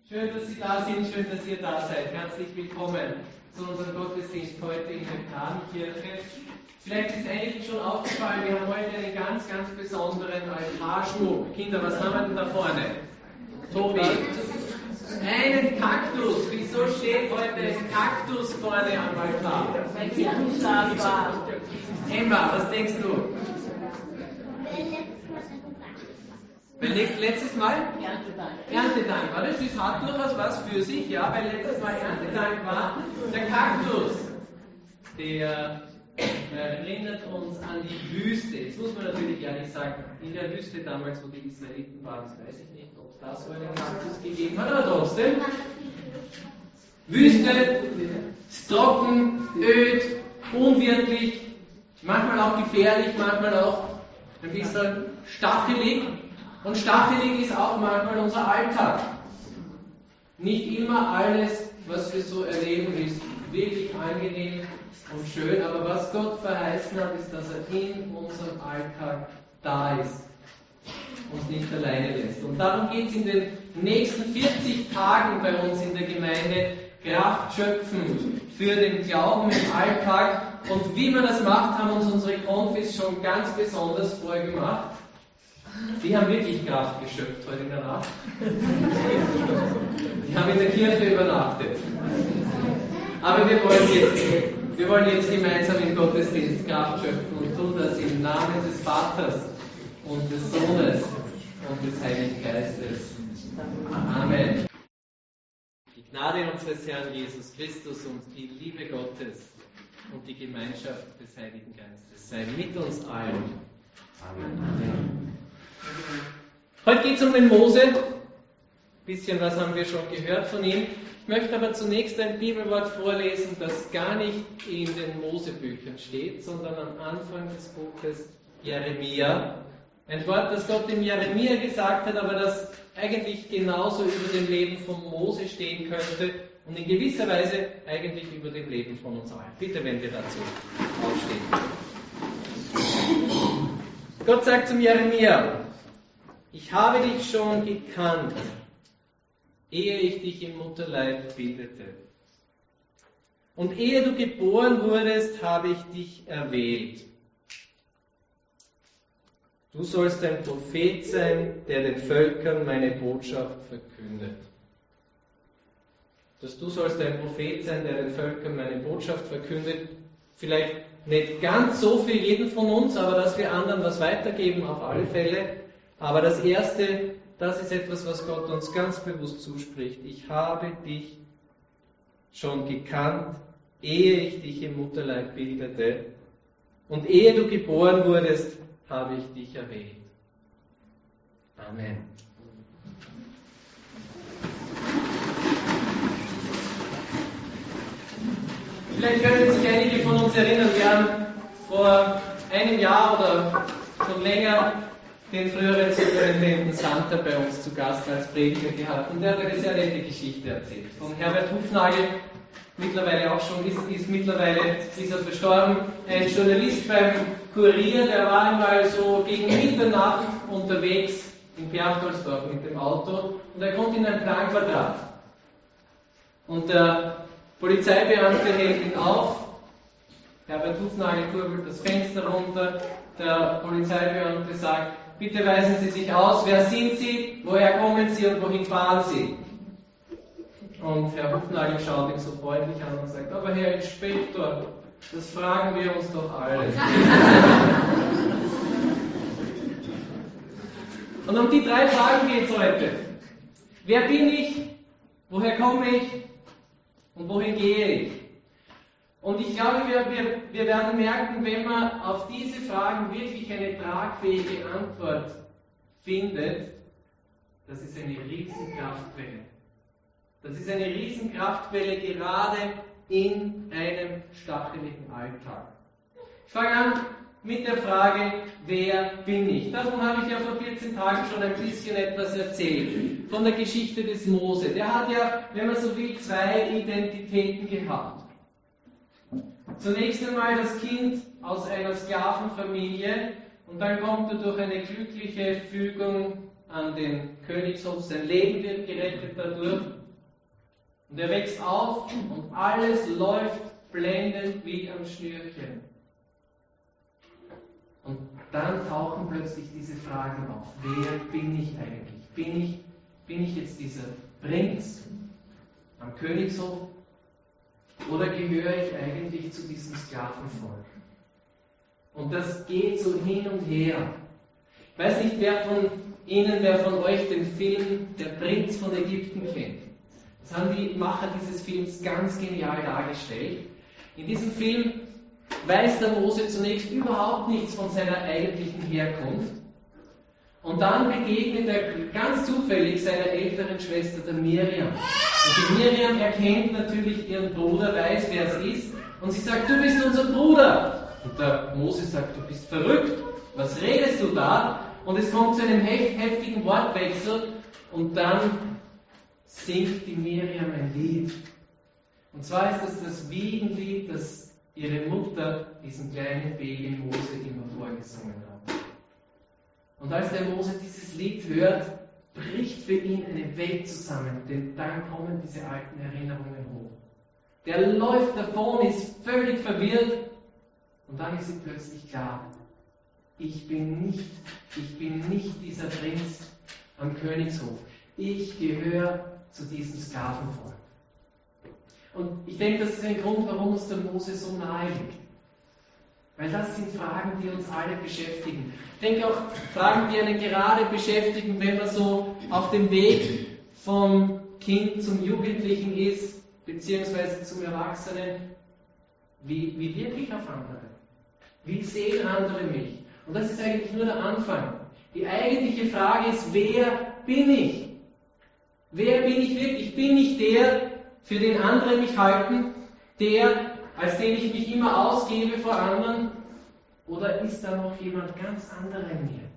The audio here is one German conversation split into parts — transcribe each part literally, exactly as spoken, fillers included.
Schön, dass Sie da sind, schön, dass ihr da seid. Herzlich willkommen zu unserem Gottesdienst heute in der Knabenkirche. Vielleicht ist einigen schon aufgefallen, wir haben heute einen ganz, ganz besonderen Altarschmuck. Kinder, was haben wir denn da vorne? Tobi. Einen Kaktus. Wieso steht heute ein Kaktus vorne am Altar? Weil sie angesagt war. Emma, was denkst du? Weil letztes Mal Erntedank. Erntedank war das, das hat durchaus was für sich, ja, weil letztes Mal Erntedank war der Kaktus, der erinnert uns an die Wüste. Jetzt muss man natürlich ehrlich sagen, in der Wüste damals, wo die Israeliten waren, das weiß ich nicht, ob es da so einen Kaktus gegeben hat, aber trotzdem. Wüste, ist trocken, öd, unwirtlich, manchmal auch gefährlich, manchmal auch ein bisschen stachelig. Und stachelig ist auch manchmal unser Alltag. Nicht immer alles, was wir so erleben, ist wirklich angenehm und schön, aber was Gott verheißen hat, ist, dass er in unserem Alltag da ist, uns nicht alleine lässt. Und darum geht es in den nächsten vierzig Tagen bei uns in der Gemeinde, Kraft schöpfen für den Glauben im Alltag. Und wie wir das macht, haben uns unsere Konfis schon ganz besonders vorgemacht. Die haben wirklich Kraft geschöpft heute in der Nacht. Die haben in der Kirche übernachtet. Aber wir wollen jetzt, wir wollen jetzt gemeinsam im Gottesdienst Kraft schöpfen und tun das im Namen des Vaters und des Sohnes und des Heiligen Geistes. Amen. Die Gnade unseres Herrn Jesus Christus und die Liebe Gottes und die Gemeinschaft des Heiligen Geistes sei mit uns allen. Amen. Amen. Heute geht es um den Mose. Ein bisschen was haben wir schon gehört von ihm. Ich möchte aber zunächst ein Bibelwort vorlesen, das gar nicht in den Mosebüchern steht, sondern am Anfang des Buches Jeremia. Ein Wort, das Gott dem Jeremia gesagt hat, aber das eigentlich genauso über dem Leben von Mose stehen könnte und in gewisser Weise eigentlich über dem Leben von uns allen. Bitte, wenn wir dazu aufstehen. Gott sagt zum Jeremia: Ich habe dich schon gekannt, ehe ich dich im Mutterleib bildete. Und ehe du geboren wurdest, habe ich dich erwählt. Du sollst ein Prophet sein, der den Völkern meine Botschaft verkündet. Dass du sollst ein Prophet sein, der den Völkern meine Botschaft verkündet, vielleicht nicht ganz so für jeden von uns, aber dass wir anderen was weitergeben, auf alle Fälle. Aber das Erste, das ist etwas, was Gott uns ganz bewusst zuspricht. Ich habe dich schon gekannt, ehe ich dich im Mutterleib bildete. Und ehe du geboren wurdest, habe ich dich erwählt. Amen. Vielleicht können sich einige von uns erinnern, wir haben vor einem Jahr oder schon länger den früheren Superintendenten Santer bei uns zu Gast als Prediger gehabt. Und der hat eine sehr nette Geschichte erzählt. Von Herbert Hufnagel, mittlerweile auch schon, ist, ist mittlerweile ist er verstorben, ein Journalist beim Kurier, der war einmal so gegen Mitternacht unterwegs in Berchtoldsdorf mit dem Auto und er kommt in ein Planquadrat. Und der Polizeibeamte hält ihn auf, Herbert Hufnagel kurbelt das Fenster runter, der Polizeibeamte sagt: Bitte weisen Sie sich aus, wer sind Sie, woher kommen Sie und wohin fahren Sie? Und Herr Hufnagel schaut ihn so freundlich an und sagt: Aber Herr Inspektor, das fragen wir uns doch alle. Und um die drei Fragen geht es heute. Wer bin ich? Woher komme ich? Und wohin gehe ich? Und ich glaube, wir, wir, wir werden merken, wenn man auf diese Fragen wirklich eine tragfähige Antwort findet, das ist eine Riesenkraftquelle. Das ist eine Riesenkraftquelle gerade in einem stacheligen Alltag. Ich fange an mit der Frage, wer bin ich? Davon habe ich ja vor vierzehn Tagen schon ein bisschen etwas erzählt. Von der Geschichte des Mose. Der hat ja, wenn man so will, zwei Identitäten gehabt. Zunächst einmal das Kind aus einer Sklavenfamilie und dann kommt er durch eine glückliche Fügung an den Königshof, sein Leben wird gerettet dadurch. Und er wächst auf und alles läuft blendend wie am Schnürchen. Und dann tauchen plötzlich diese Fragen auf. Wer bin ich eigentlich? Bin ich, bin ich jetzt dieser Prinz am Königshof oder gehöre ich eigentlich zu diesem Sklavenvolk? Und das geht so hin und her. Ich weiß nicht, wer von Ihnen, wer von euch den Film Der Prinz von Ägypten kennt. Das haben die Macher dieses Films ganz genial dargestellt. In diesem Film weiß der Mose zunächst überhaupt nichts von seiner eigentlichen Herkunft. Und dann begegnet er ganz zufällig seiner älteren Schwester, der Miriam. Und die Miriam erkennt natürlich ihren Bruder, weiß, wer es ist. Und sie sagt, du bist unser Bruder. Und der Mose sagt, du bist verrückt. Was redest du da? Und es kommt zu einem heftigen Wortwechsel. Und dann singt die Miriam ein Lied. Und zwar ist das das Wiegenlied, das ihre Mutter diesem kleinen Baby Mose immer vorgesungen hat. Und als der Mose dieses Lied hört, bricht für ihn eine Welt zusammen, denn dann kommen diese alten Erinnerungen hoch. Der läuft davon, ist völlig verwirrt und dann ist ihm plötzlich klar, ich bin nicht, ich bin nicht dieser Prinz am Königshof. Ich gehöre zu diesem Sklavenvolk. Und ich denke, das ist ein Grund, warum uns der Mose so nahe liegt. Weil das sind Fragen, die uns alle beschäftigen. Ich denke auch Fragen, die einen gerade beschäftigen, wenn man so auf dem Weg vom Kind zum Jugendlichen ist, beziehungsweise zum Erwachsenen. Wie, wie wirke ich auf andere? Wie sehen andere mich? Und das ist eigentlich nur der Anfang. Die eigentliche Frage ist, wer bin ich? Wer bin ich wirklich? Bin ich der, für den andere mich halten, der, als den ich mich immer ausgebe vor anderen, oder ist da noch jemand ganz anderer in mir?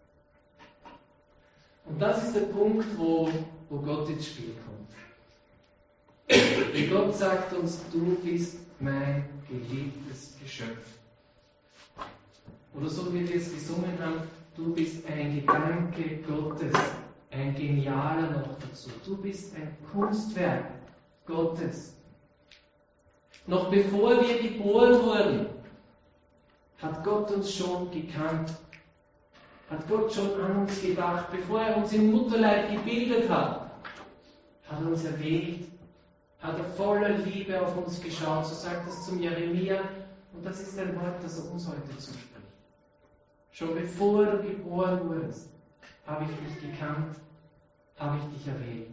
Und das ist der Punkt, wo, wo Gott ins Spiel kommt. Denn Gott sagt uns, du bist mein geliebtes Geschöpf. Oder so wie wir es gesungen haben, du bist ein Gedanke Gottes, ein genialer noch dazu. Du bist ein Kunstwerk Gottes. Noch bevor wir geboren wurden, hat Gott uns schon gekannt, hat Gott schon an uns gedacht, bevor er uns im Mutterleib gebildet hat, hat er uns erwählt, hat er voller Liebe auf uns geschaut, so sagt es zum Jeremia, und das ist ein Wort, das er uns heute zuspricht. Schon bevor du geboren wurdest, habe ich dich gekannt, habe ich dich erwählt.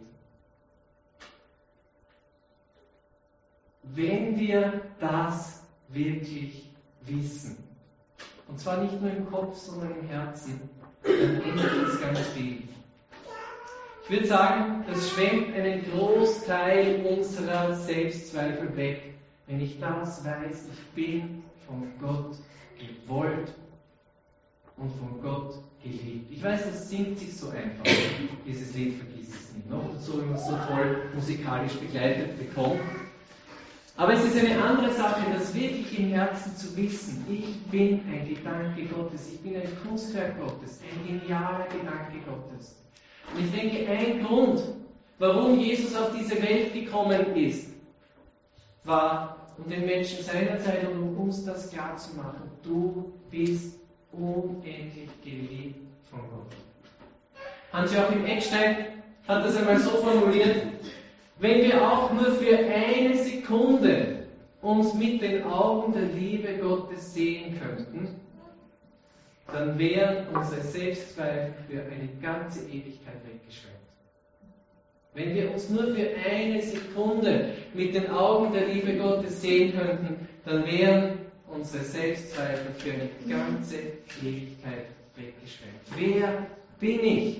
Wenn wir das wirklich wissen, und zwar nicht nur im Kopf, sondern im Herzen, dann ändert das ganz viel. Ich würde sagen, das schwemmt einen Großteil unserer Selbstzweifel weg, wenn ich das weiß, ich bin von Gott gewollt und von Gott geliebt. Ich weiß, das singt sich so einfach, dieses Lied Vergiss es nie, noch dazu, wenn man es so toll musikalisch begleitet bekommt. Aber es ist eine andere Sache, das wirklich im Herzen zu wissen. Ich bin ein Gedanke Gottes, ich bin ein Kunstwerk Gottes, ein genialer Gedanke Gottes. Und ich denke, ein Grund, warum Jesus auf diese Welt gekommen ist, war, um den Menschen seiner Zeit und um uns das klar zu machen, du bist unendlich geliebt von Gott. Hans-Joachim Eckstein hat das einmal so formuliert, wenn wir auch nur für eine Sekunde uns mit den Augen der Liebe Gottes sehen könnten, dann wären unsere Selbstzweifel für eine ganze Ewigkeit weggeschwemmt. Wenn wir uns nur für eine Sekunde mit den Augen der Liebe Gottes sehen könnten, dann wären unsere Selbstzweifel für eine ganze Ewigkeit weggeschwemmt. Wer bin ich?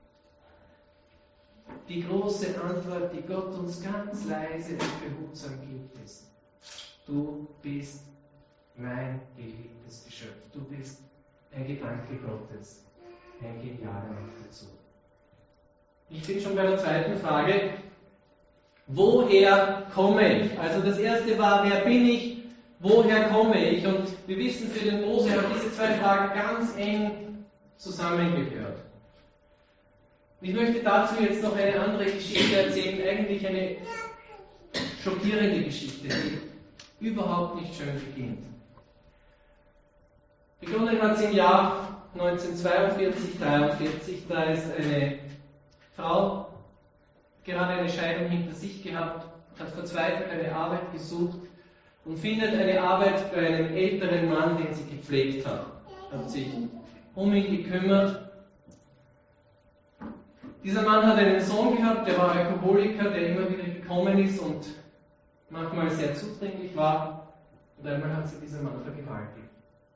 Die große Antwort, die Gott uns ganz leise und behutsam gibt, ist: Du bist mein geliebtes Geschöpf. Du bist ein Gedanke Gottes, ein genialer noch dazu. Ich bin schon bei der zweiten Frage. Woher komme ich? Also das erste war, wer bin ich? Woher komme ich? Und wir wissen, für den Mose haben diese zwei Fragen ganz eng zusammengehört. Ich möchte dazu jetzt noch eine andere Geschichte erzählen, eigentlich eine schockierende Geschichte, die überhaupt nicht schön beginnt. Begonnen hat sie im Jahr neunzehnhundertzweiundvierzig, dreiundvierzig, da ist eine Frau, gerade eine Scheidung hinter sich gehabt, hat verzweifelt eine Arbeit gesucht und findet eine Arbeit bei einem älteren Mann, den sie gepflegt hat. Hat sich um ihn gekümmert. Dieser Mann hat einen Sohn gehabt, der war Alkoholiker, der immer wieder gekommen ist und manchmal sehr zudringlich war. Und einmal hat sie dieser Mann vergewaltigt.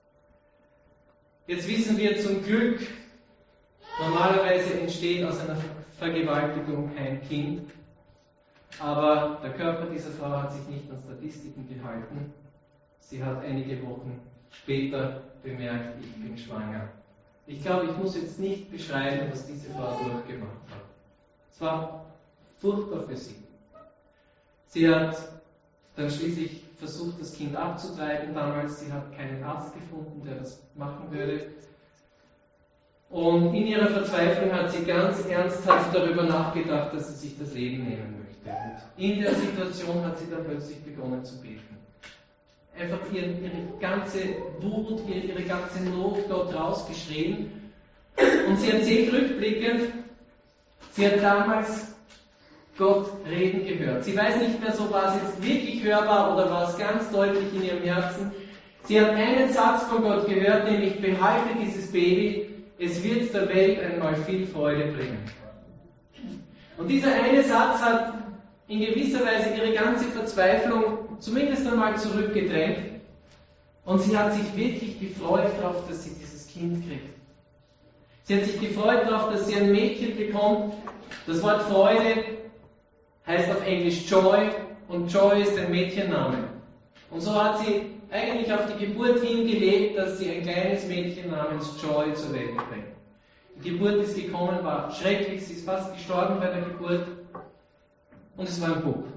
Jetzt wissen wir zum Glück, normalerweise entsteht aus einer Vergewaltigung kein Kind, aber der Körper dieser Frau hat sich nicht an Statistiken gehalten. Sie hat einige Wochen später bemerkt, ich bin schwanger. Ich glaube, ich muss jetzt nicht beschreiben, was diese Frau durchgemacht hat. Es war furchtbar für sie. Sie hat dann schließlich versucht, das Kind abzutreiben damals. Sie hat keinen Arzt gefunden, der das machen würde. Und in ihrer Verzweiflung hat sie ganz ernsthaft darüber nachgedacht, dass sie sich das Leben nehmen möchte. Und in der Situation hat sie dann plötzlich begonnen zu beten. Einfach ihre, ihre ganze Wut, ihre, ihre ganze Not dort rausgeschrien. Und sie erzählt rückblickend, sie hat damals Gott reden gehört. Sie weiß nicht mehr so, war es jetzt wirklich hörbar oder war es ganz deutlich in ihrem Herzen. Sie hat einen Satz von Gott gehört, nämlich: Behalte dieses Baby, es wird der Welt einmal viel Freude bringen. Und dieser eine Satz hat in gewisser Weise ihre ganze Verzweiflung zumindest einmal zurückgedrängt. Und sie hat sich wirklich gefreut darauf, dass sie dieses Kind kriegt. Sie hat sich gefreut darauf, dass sie ein Mädchen bekommt. Das Wort Freude heißt auf Englisch Joy und Joy ist ein Mädchenname. Und so hat sie eigentlich auf die Geburt hingelegt, dass sie ein kleines Mädchen namens Joy zur Welt bringt. Die Geburt ist gekommen, war schrecklich, sie ist fast gestorben bei der Geburt und es war ein Bub.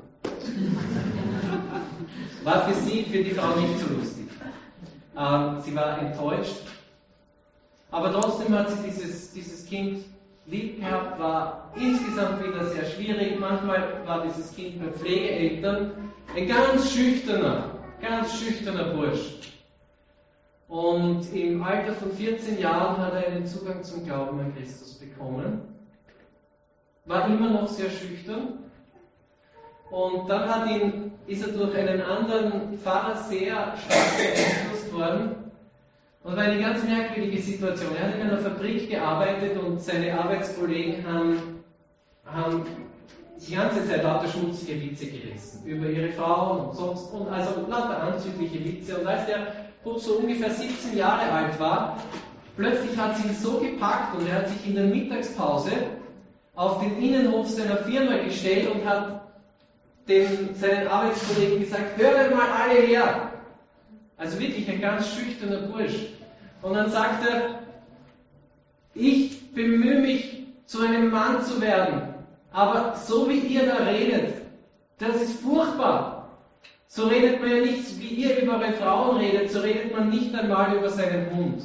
War für sie, für die Frau nicht so lustig. Ähm, sie war enttäuscht, aber trotzdem hat sie dieses, dieses Kind lieb gehabt, war insgesamt wieder sehr schwierig. Manchmal war dieses Kind bei Pflegeeltern ein ganz schüchterner, ganz schüchterner Bursch. Und im Alter von vierzehn Jahren hat er einen Zugang zum Glauben an Christus bekommen. War immer noch sehr schüchtern. Und dann hat ihn, ist er durch einen anderen Pfarrer sehr stark beeinflusst worden. Und war eine ganz merkwürdige Situation. Er hat in einer Fabrik gearbeitet und seine Arbeitskollegen haben, haben die ganze Zeit lauter schmutzige Witze gerissen. Über ihre Frauen und sonst, und also lauter anzügliche Witze. Und als der Bub so ungefähr siebzehn Jahre alt war, plötzlich hat sie ihn so gepackt und er hat sich in der Mittagspause auf den Innenhof seiner Firma gestellt und hat den, seinen Arbeitskollegen gesagt: Hört mal alle her! Also wirklich ein ganz schüchterner Bursch. Und dann sagt er: Ich bemühe mich, zu einem Mann zu werden, aber so wie ihr da redet, das ist furchtbar. So redet man ja nicht, wie ihr über eure Frauen redet, so redet man nicht einmal über seinen Hund.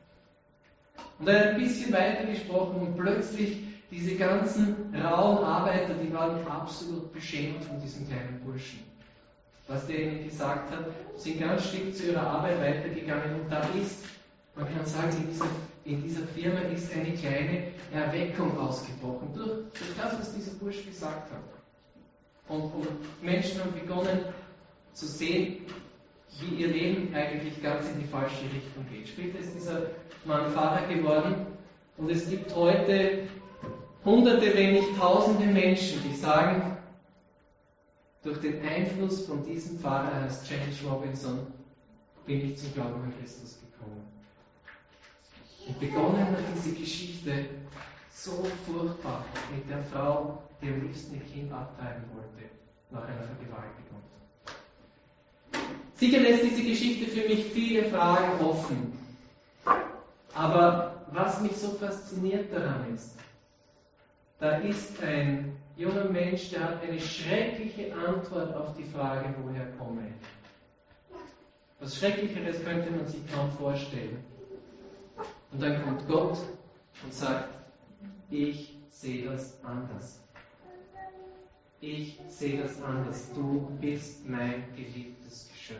Und er hat ein bisschen weiter gesprochen und plötzlich diese ganzen rauen Arbeiter, die waren absolut beschämt von diesem kleinen Burschen. Was der ihnen gesagt hat, sind ganz still zu ihrer Arbeit weitergegangen und da ist, man kann sagen, in dieser, in dieser Firma ist eine kleine Erweckung ausgebrochen durch, durch das, was dieser Bursch gesagt hat. Und, und Menschen haben begonnen zu sehen, wie ihr Leben eigentlich ganz in die falsche Richtung geht. Später ist dieser Mann Pfarrer geworden und es gibt heute Hunderte, wenn nicht Tausende Menschen, die sagen, durch den Einfluss von diesem Pfarrer, heißt James Robinson, bin ich zum Glauben an Christus gekommen. Und begonnen hat diese Geschichte so furchtbar mit der Frau, die am liebsten ihr Kind abtreiben wollte, nach einer Vergewaltigung. Sicher lässt diese Geschichte für mich viele Fragen offen. Aber was mich so fasziniert daran ist, da ist ein junger Mensch, der hat eine schreckliche Antwort auf die Frage, woher komme ich. Was Schrecklicheres könnte man sich kaum vorstellen. Und dann kommt Gott und sagt: Ich sehe das anders. Ich sehe das anders. Du bist mein geliebtes Geschöpf.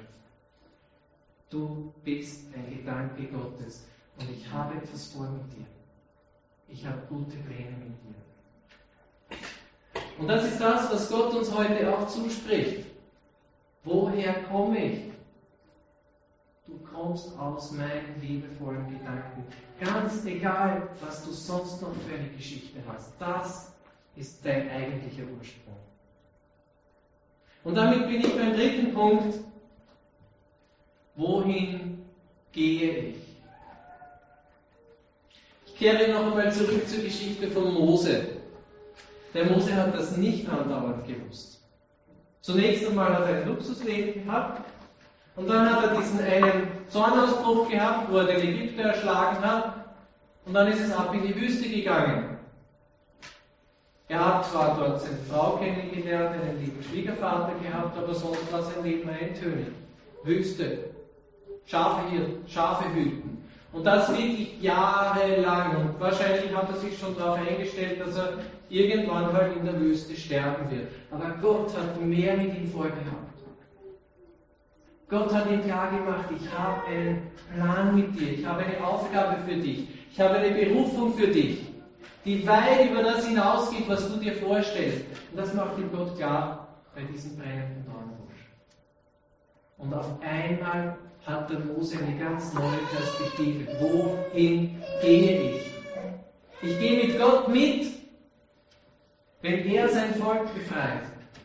Du bist ein Gedanke Gottes und ich habe etwas vor mit dir. Ich habe gute Pläne mit dir. Und das ist das, was Gott uns heute auch zuspricht. Woher komme ich? Du kommst aus meinen liebevollen Gedanken. Ganz egal, was du sonst noch für eine Geschichte hast. Das ist dein eigentlicher Ursprung. Und damit bin ich beim dritten Punkt. Wohin gehe ich? Ich kehre noch einmal zurück zur Geschichte von Mose. Der Mose hat das nicht andauernd gewusst. Zunächst einmal hat er ein Luxusleben gehabt und dann hat er diesen einen Zornausbruch gehabt, wo er den Ägypter erschlagen hat und dann ist es ab in die Wüste gegangen. Er hat zwar dort seine Frau kennengelernt, einen lieben Schwiegervater gehabt, aber sonst war sein Leben eintönig. Wüste, Schafe hier, Schafe hüten. Und das wirklich jahrelang. Und wahrscheinlich hat er sich schon darauf eingestellt, dass er irgendwann halt in der Wüste sterben wird. Aber Gott hat mehr mit ihm vorgehabt. Gott hat ihm klar gemacht, ich habe einen Plan mit dir, ich habe eine Aufgabe für dich, ich habe eine Berufung für dich, die weit über das hinausgeht, was du dir vorstellst. Und das macht ihm Gott klar bei diesem brennenden Dornbusch. Und auf einmal hat der Mose eine ganz neue Perspektive. Wohin gehe ich? Ich gehe mit Gott mit, wenn er sein Volk befreit.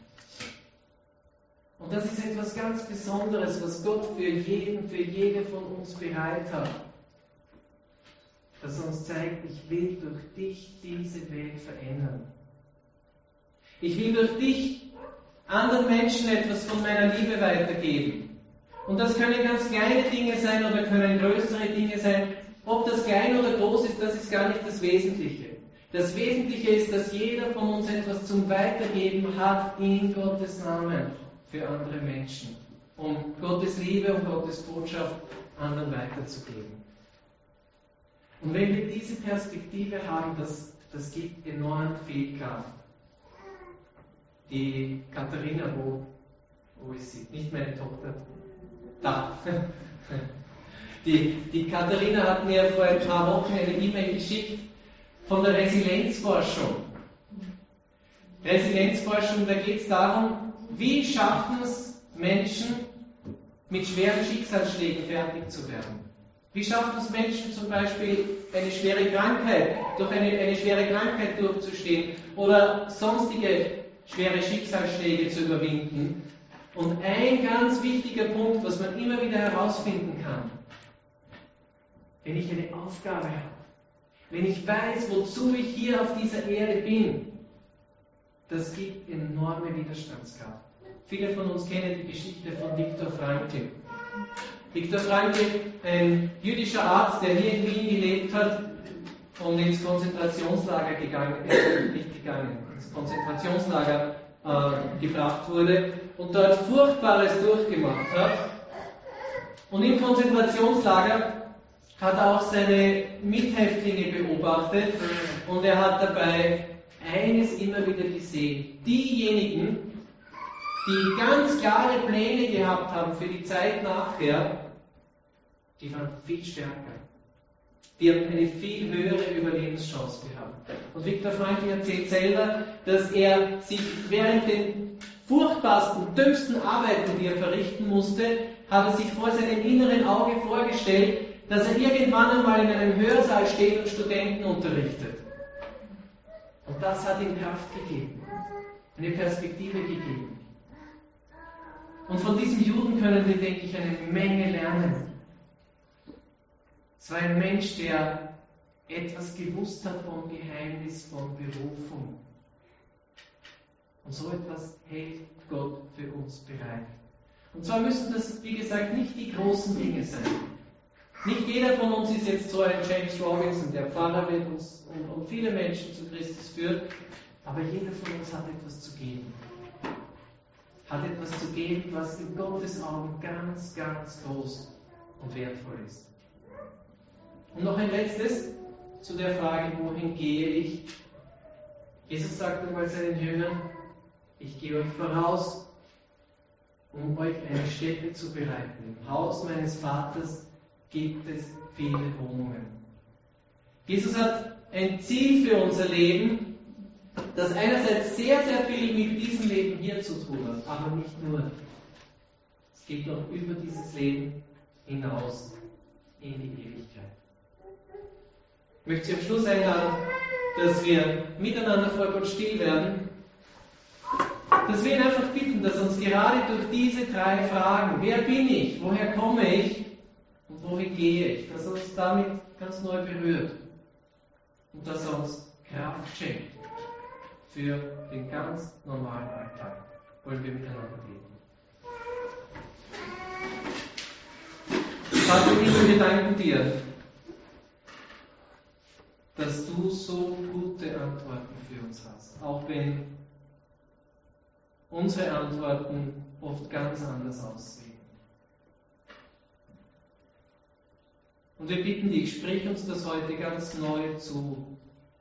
Und das ist etwas ganz Besonderes, was Gott für jeden, für jede von uns bereit hat. Dass er uns zeigt, ich will durch dich diese Welt verändern. Ich will durch dich anderen Menschen etwas von meiner Liebe weitergeben. Und das können ganz kleine Dinge sein oder können größere Dinge sein. Ob das klein oder groß ist, das ist gar nicht das Wesentliche. Das Wesentliche ist, dass jeder von uns etwas zum Weitergeben hat in Gottes Namen für andere Menschen, um Gottes Liebe und Gottes Botschaft anderen weiterzugeben. Und wenn wir diese Perspektive haben, das, das gibt enorm viel Kraft. Die Katharina, wo, wo ist sie? Nicht meine Tochter. Da. Die, die Katharina hat mir vor ein paar Wochen eine E-Mail geschickt von der Resilienzforschung. Resilienzforschung, da geht es darum, wie schaffen es Menschen, mit schweren Schicksalsschlägen fertig zu werden? Wie schaffen es Menschen zum Beispiel, eine schwere Krankheit, durch eine, eine schwere Krankheit durchzustehen oder sonstige schwere Schicksalsschläge zu überwinden? Und ein ganz wichtiger Punkt, was man immer wieder herausfinden kann, wenn ich eine Aufgabe habe, wenn ich weiß, wozu ich hier auf dieser Erde bin, das gibt enorme Widerstandskraft. Viele von uns kennen die Geschichte von Viktor Frankl. Viktor Frankl, ein jüdischer Arzt, der hier in Wien gelebt hat und ins Konzentrationslager gegangen ist, nicht gegangen, ins Konzentrationslager äh, gebracht wurde und dort Furchtbares durchgemacht hat. Und im Konzentrationslager hat er auch seine Mithäftlinge beobachtet und er hat dabei eines immer wieder gesehen. Diejenigen, die ganz klare Pläne gehabt haben für die Zeit nachher, die waren viel stärker. Die haben eine viel höhere Überlebenschance gehabt. Und Viktor Frankl erzählt selber, dass er sich während den furchtbarsten, dümmsten Arbeiten, die er verrichten musste, hat er sich vor seinem inneren Auge vorgestellt, dass er irgendwann einmal in einem Hörsaal steht und Studenten unterrichtet. Und das hat ihm Kraft gegeben, eine Perspektive gegeben. Und von diesem Juden können wir, denke ich, eine Menge lernen. Es war ein Mensch, der etwas gewusst hat vom Geheimnis von Berufung. Und so etwas hält Gott für uns bereit. Und zwar müssen das, wie gesagt, nicht die großen Dinge sein. Nicht jeder von uns ist jetzt so ein James Robinson, der Pfarrer wird uns und, und viele Menschen zu Christus führt, aber jeder von uns hat etwas zu geben. Hat etwas zu geben, was in Gottes Augen ganz, ganz groß und wertvoll ist. Und noch ein letztes zu der Frage, wohin gehe ich? Jesus sagte mal seinen Jüngern, ich gehe euch voraus, um euch eine Stätte zu bereiten. Im Haus meines Vaters gibt es viele Wohnungen. Jesus hat ein Ziel für unser Leben, das einerseits sehr, sehr viel mit diesem Leben hier zu tun hat, aber nicht nur. Es geht noch über dieses Leben hinaus in die Ewigkeit. Ich möchte Sie am Schluss einladen, dass wir miteinander vor Gott still werden, dass wir ihn einfach bitten, dass uns gerade durch diese drei Fragen, wer bin ich, woher komme ich und wohin gehe ich, dass er uns damit ganz neu berührt und dass er uns Kraft schenkt für den ganz normalen Alltag. Wollen wir miteinander beten. Vater, wir danken dir, dass du so gute Antworten für uns hast, auch wenn unsere Antworten oft ganz anders aussehen. Und wir bitten dich, sprich uns das heute ganz neu zu.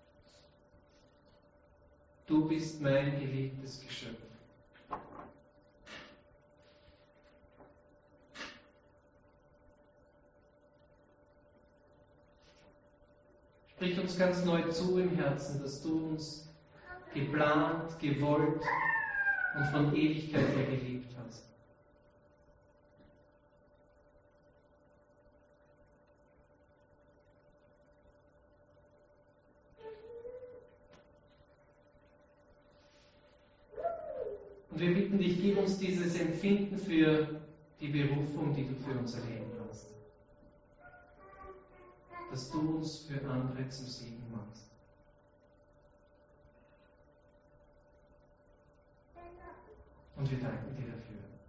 Du bist mein geliebtes Geschöpf. Sprich uns ganz neu zu im Herzen, dass du uns geplant, gewollt und von Ewigkeit her geliebt hast. Und wir bitten dich, gib uns dieses Empfinden für die Berufung, die du für unser Leben hast. Dass du uns für andere zum Segen machst. Und wir danken dir dafür.